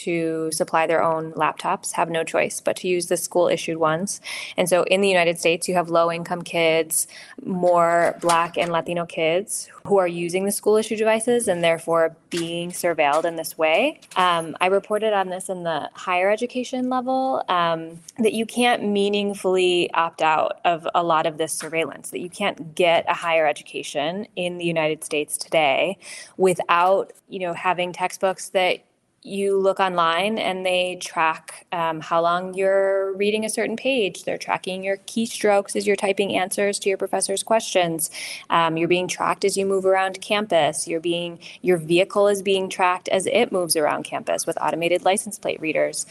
C: to supply their own laptops have no choice but to use the school issued ones. And so in the United States, you have low income kids, more Black and Latino kids who are using the school issued devices and therefore being surveilled in this way. I reported on this in the higher education level, that you can't meaningfully opt out of a lot of this surveillance, that you can't get a higher education in the United States today without, having textbooks that you look online and they track how long you're reading a certain page. They're tracking your keystrokes as you're typing answers to your professor's questions. You're being tracked as you move around campus. Your vehicle is being tracked as it moves around campus with automated license plate readers.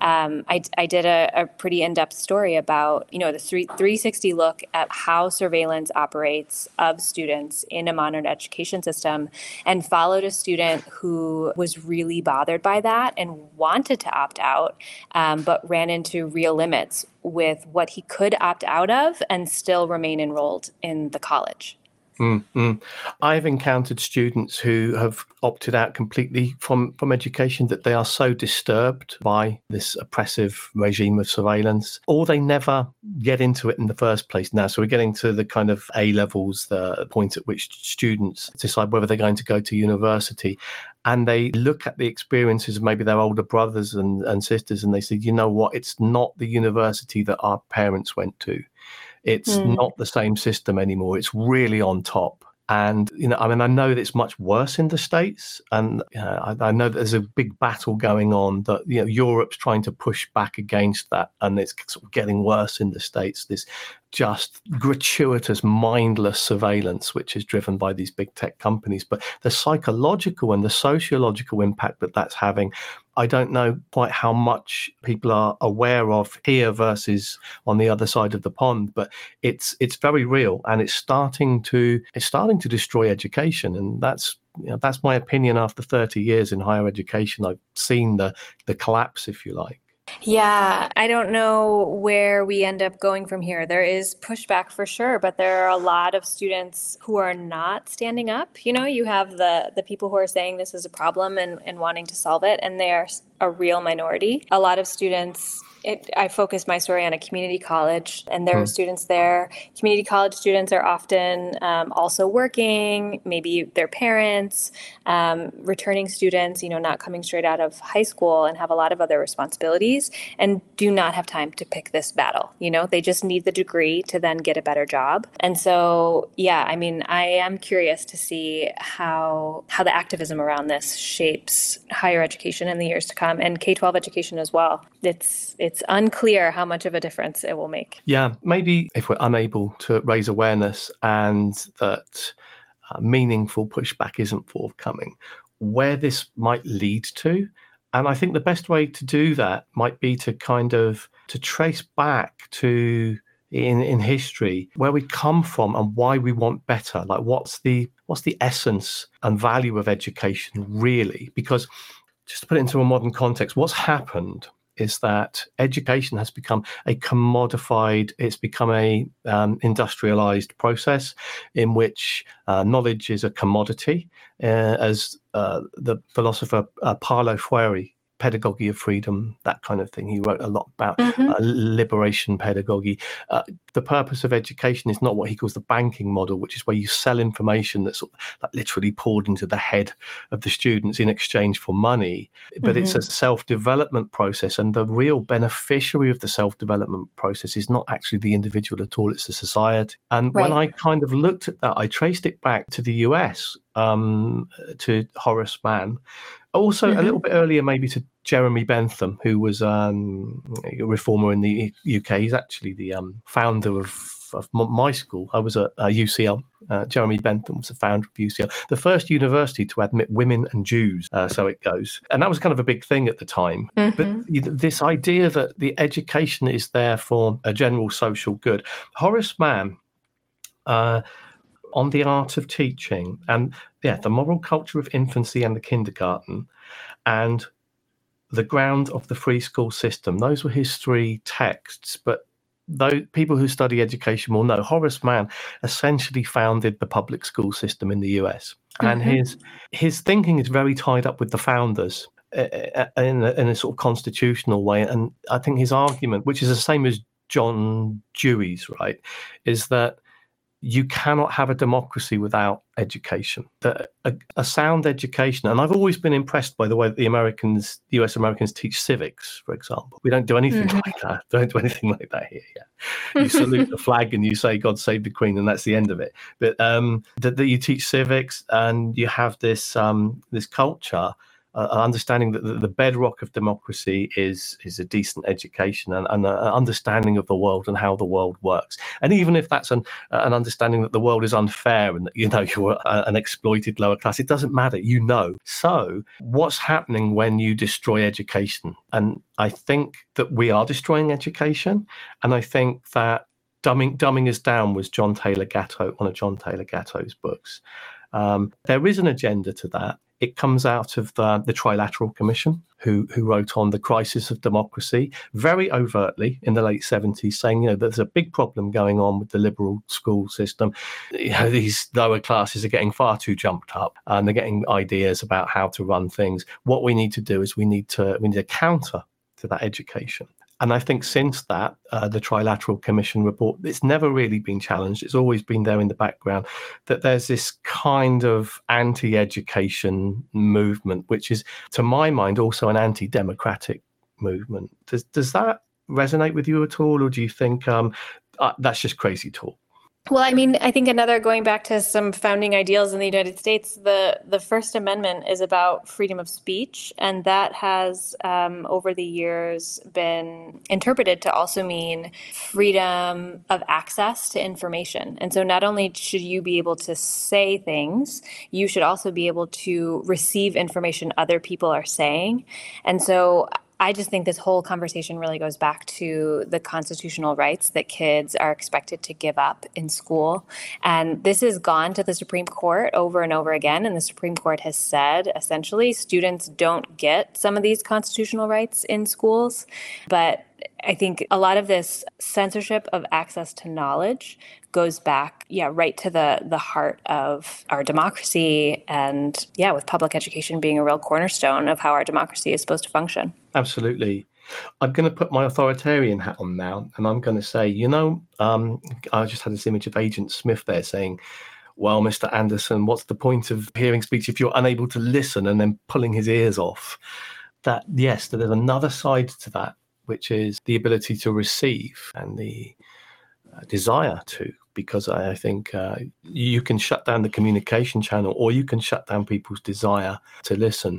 C: I did a pretty in-depth story about, the 360 look at how surveillance operates of students in a modern education system, and followed a student who was really bothered by that and wanted to opt out, but ran into real limits with what he could opt out of and still remain enrolled in the college.
B: Mm-hmm. I've encountered students who have opted out completely from education, that they are so disturbed by this oppressive regime of surveillance, or they never get into it in the first place now. So we're getting to the kind of A-levels, the point at which students decide whether they're going to go to university. And they look at the experiences of maybe their older brothers and sisters, and they say, you know what, it's not the university that our parents went to. It's not the same system anymore. It's really on top. And, I know that it's much worse in the States. And I know that there's a big battle going on that, Europe's trying to push back against that. And it's sort of getting worse in the States, this just gratuitous, mindless surveillance, which is driven by these big tech companies. But the psychological and the sociological impact that that's having, I don't know quite how much people are aware of here versus on the other side of the pond, but it's very real, and it's starting to destroy education. And that's my opinion. After 30 years in higher education, I've seen the collapse, if you like.
C: Yeah, I don't know where we end up going from here. There is pushback for sure, but there are a lot of students who are not standing up. You have the people who are saying this is a problem and wanting to solve it, and they are a real minority. A lot of students, I focused my story on a community college, and there are students there. Community college students are often also working, maybe their parents, returning students, not coming straight out of high school and have a lot of other responsibilities and do not have time to pick this battle. They just need the degree to then get a better job. And so, I am curious to see how the activism around this shapes higher education in the years to come, and K-12 education as well. It's unclear how much of a difference it will make.
B: Yeah, maybe if we're unable to raise awareness and that meaningful pushback isn't forthcoming, where this might lead to. And I think the best way to do that might be to to trace back to in history where we come from and why we want better. Like what's the essence and value of education really? Because just to put it into a modern context, what's happened is that education has become a commodified, it's become a industrialized process in which knowledge is a commodity, as the philosopher Paulo Freire, Pedagogy of Freedom, that kind of thing. He wrote a lot about liberation pedagogy. The purpose of education is not what he calls the banking model, which is where you sell information that's literally poured into the head of the students in exchange for money. But it's a self-development process, and the real beneficiary of the self-development process is not actually the individual at all, it's the society. And when I kind of looked at that, I traced it back to the US, to Horace Mann. Also, a little bit earlier, maybe to Jeremy Bentham, who was a reformer in the UK. He's actually the founder of my school. I was at UCL. Jeremy Bentham was the founder of UCL, the first university to admit women and Jews, so it goes. And that was kind of a big thing at the time. But this idea that the education is there for a general social good. Horace Mann, on the art of teaching, and the moral culture of infancy and the kindergarten, and the ground of the free school system. Those were his three texts. But those people who study education will know Horace Mann essentially founded the public school system in the US. And his thinking is very tied up with the founders. in a sort of constitutional way. And I think his argument, which is the same as John Dewey's, right, is that you cannot have a democracy without education. That a sound education, and I've always been impressed by the way that the US Americans teach civics, for example. We don't do anything like that. Don't do anything like that here. Yeah. You salute the flag and you say, God save the Queen, and that's the end of it. But that you teach civics and you have this culture, understanding that the bedrock of democracy is a decent education and an understanding of the world and how the world works. And even if that's an understanding that the world is unfair and that, you're an exploited lower class, it doesn't matter, So what's happening when you destroy education? And I think that we are destroying education. And I think that Dumbing Us Down was one of John Taylor Gatto's books. There is an agenda to that. It comes out of the Trilateral Commission, who wrote on the crisis of democracy very overtly in the late 70s, saying, there's a big problem going on with the liberal school system. These lower classes are getting far too jumped up and they're getting ideas about how to run things. What we need to do is we need a counter to that education. And I think since that, the Trilateral Commission report, it's never really been challenged. It's always been there in the background, that there's this kind of anti-education movement, which is, to my mind, also an anti-democratic movement. Does that resonate with you at all? Or do you think that's just crazy talk?
C: Well, I mean, I think going back to some founding ideals in the United States, the First Amendment is about freedom of speech, and that has over the years been interpreted to also mean freedom of access to information. And so not only should you be able to say things, you should also be able to receive information other people are saying. And so I just think this whole conversation really goes back to the constitutional rights that kids are expected to give up in school. And this has gone to the Supreme Court over and over again. And the Supreme Court has said, essentially, students don't get some of these constitutional rights in schools. But I think a lot of this censorship of access to knowledge goes back, right to the heart of our democracy, and with public education being a real cornerstone of how our democracy is supposed to function.
B: Absolutely. I'm going to put my authoritarian hat on now, and I'm going to say, I just had this image of Agent Smith there saying, well, Mr. Anderson, what's the point of hearing speech if you're unable to listen, and then pulling his ears off? That there's another side to that, which is the ability to receive and the desire to, because I think you can shut down the communication channel, or you can shut down people's desire to listen.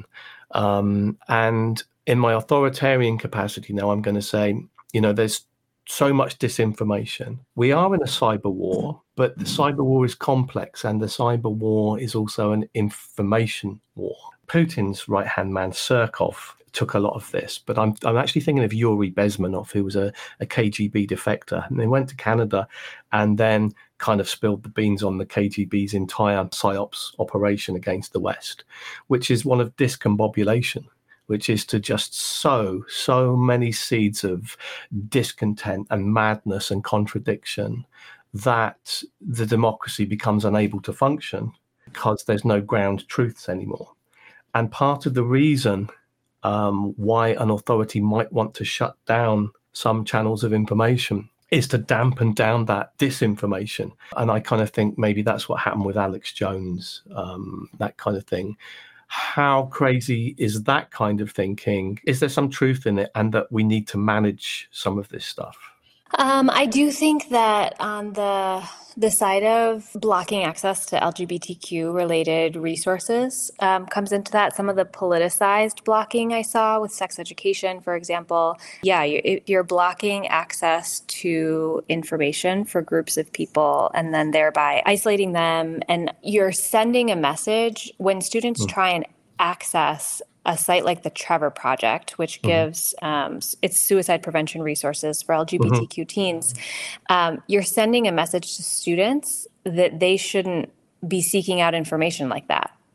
B: And in my authoritarian capacity now, I'm going to say, there's so much disinformation. We are in a cyber war, but the cyber war is complex, and the cyber war is also an information war. Putin's right-hand man, Surkov, took a lot of this, but I'm actually thinking of Yuri Bezmenov, who was a KGB defector, and they went to Canada and then kind of spilled the beans on the KGB's entire PSYOPs operation against the West, which is one of discombobulation, which is to just sow so many seeds of discontent and madness and contradiction that the democracy becomes unable to function because there's no ground truths anymore. And part of the reason why an authority might want to shut down some channels of information is to dampen down that disinformation. And I kind of think maybe that's what happened with Alex Jones, that kind of thing. How crazy is that kind of thinking? Is there some truth in it, and that we need to manage some of this stuff?
C: I do think that on the side of blocking access to LGBTQ-related resources comes into that. Some of the politicized blocking I saw with sex education, for example. You're blocking access to information for groups of people and then thereby isolating them. And you're sending a message when students try and access a site like the Trevor Project, which gives its suicide prevention resources for LGBTQ teens. You're sending a message to students that they shouldn't be seeking out information like that.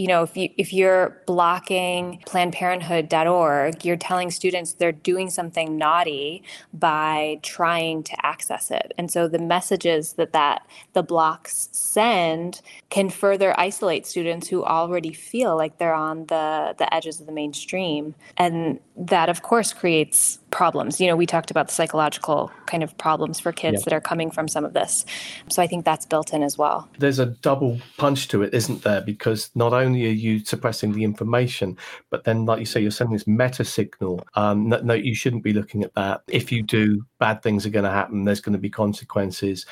C: if you're blocking PlannedParenthood.org, you're telling students they're doing something naughty by trying to access it. And so the messages that the blocks send can further isolate students who already feel like they're on the edges of the mainstream. And that, of course, creates problems. We talked about the psychological kind of problems for kids that are coming from some of this. So I think that's built in as well.
B: There's a double punch to it, isn't there? Because not only are you suppressing the information, but then, like you say, you're sending this meta signal. No, you shouldn't be looking at that. If you do, bad things are going to happen. There's going to be consequences.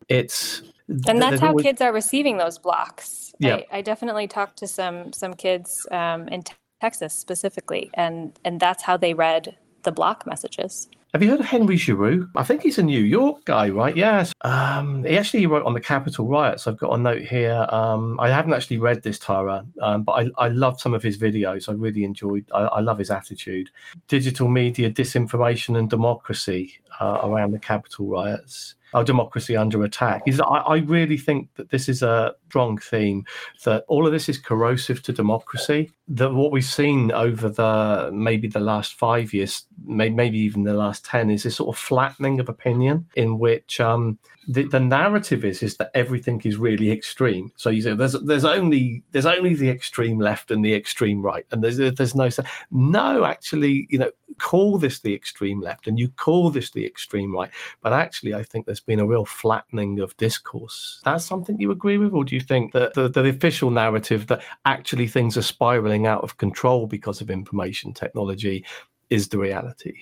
C: And that's how kids are receiving those blocks.
B: Yeah.
C: I definitely talked to some kids in Texas specifically, and that's how they read the block messages.
B: Have you heard of Henry Giroux? I think he's a New York guy, right? Yes. He wrote on the Capitol riots. I've got a note here. I haven't actually read this, Tara, but I loved some of his videos. I really enjoyed. I love his attitude. Digital media, disinformation, and democracy around the Capitol riots. Our democracy under attack. I really think that this is a strong theme, that all of this is corrosive to democracy. That what we've seen over maybe the last 5 years, maybe even the last 10, is this sort of flattening of opinion in which the narrative is that everything is really extreme. So you say there's only the extreme left and the extreme right, and there's no actually, call this the extreme left and you call this the extreme right, but actually I think there's been a real flattening of discourse. That's something you agree with, or do you think that the official narrative that actually things are spiraling out of control because of information technology is the reality?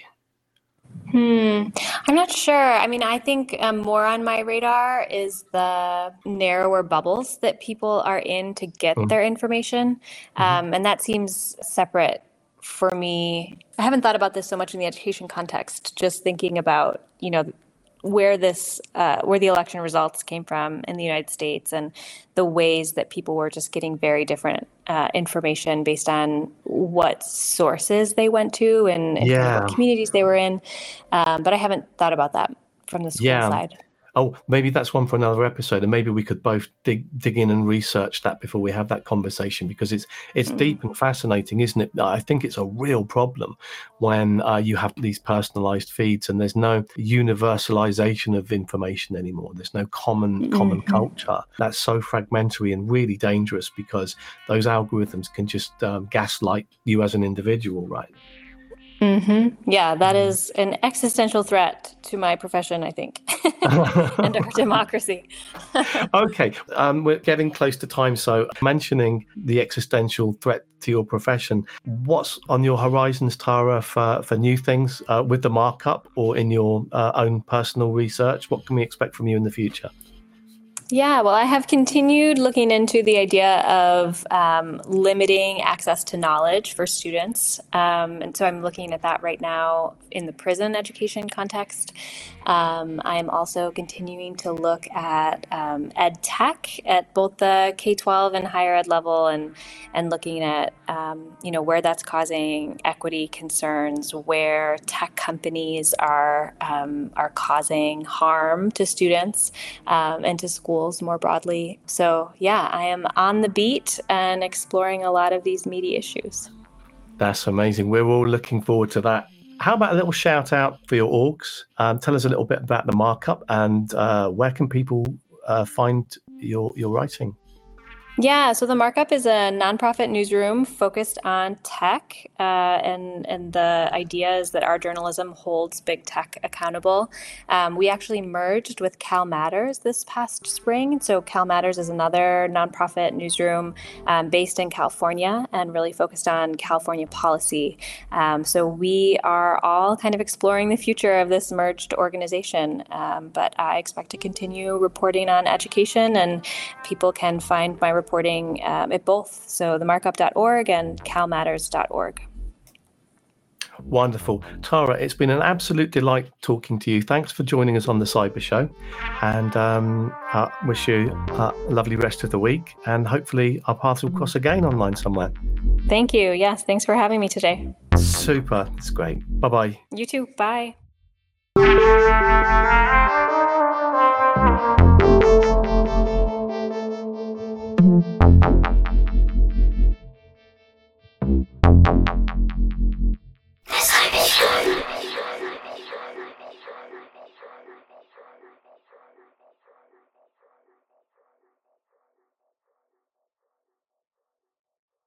C: I'm not sure. I mean, I think more on my radar is the narrower bubbles that people are in to get their information. And that seems separate for me. I haven't thought about this so much in the education context, just thinking about, where the election results came from in the United States and the ways that people were just getting very different information based on what sources they went to and kind of what communities they were in. But I haven't thought about that from the school side.
B: Oh, maybe that's one for another episode, and maybe we could both dig in and research that before we have that conversation, because it's deep and fascinating, isn't it? I think it's a real problem when you have these personalized feeds and there's no universalization of information anymore. There's no common culture. That's so fragmentary and really dangerous, because those algorithms can just gaslight you as an individual, right?
C: Yeah, that is an existential threat to my profession, I think, and our democracy.
B: Okay, we're getting close to time. So mentioning the existential threat to your profession, what's on your horizons, Tara, for new things with the markup or in your own personal research? What can we expect from you in the future?
C: Yeah, well, I have continued looking into the idea of limiting access to knowledge for students. And so I'm looking at that right now in the prison education context. I am also continuing to look at ed tech at both the K-12 and higher ed level, and looking at where that's causing equity concerns, where tech companies are causing harm to students and to schools more broadly. So yeah, I am on the beat and exploring a lot of these meaty issues.
B: That's amazing. We're all looking forward to that. How about a little shout out for your orgs? Tell us a little bit about the markup, and where can people find your writing?
C: Yeah, so the Markup is a nonprofit newsroom focused on tech, and the idea is that our journalism holds big tech accountable. We actually merged with Cal Matters this past spring. So Cal Matters is another nonprofit newsroom based in California and really focused on California policy. So we are all kind of exploring the future of this merged organization, but I expect to continue reporting on education, and people can find my reporting at both, so themarkup.org and calmatters.org.
B: Wonderful. Tara, it's been an absolute delight talking to you. Thanks for joining us on the Cyber Show, and I wish you a lovely rest of the week, and hopefully our paths will cross again online somewhere.
C: Thank you. Yes, thanks for having me today.
B: Super. It's great. Bye-bye.
C: You too. Bye.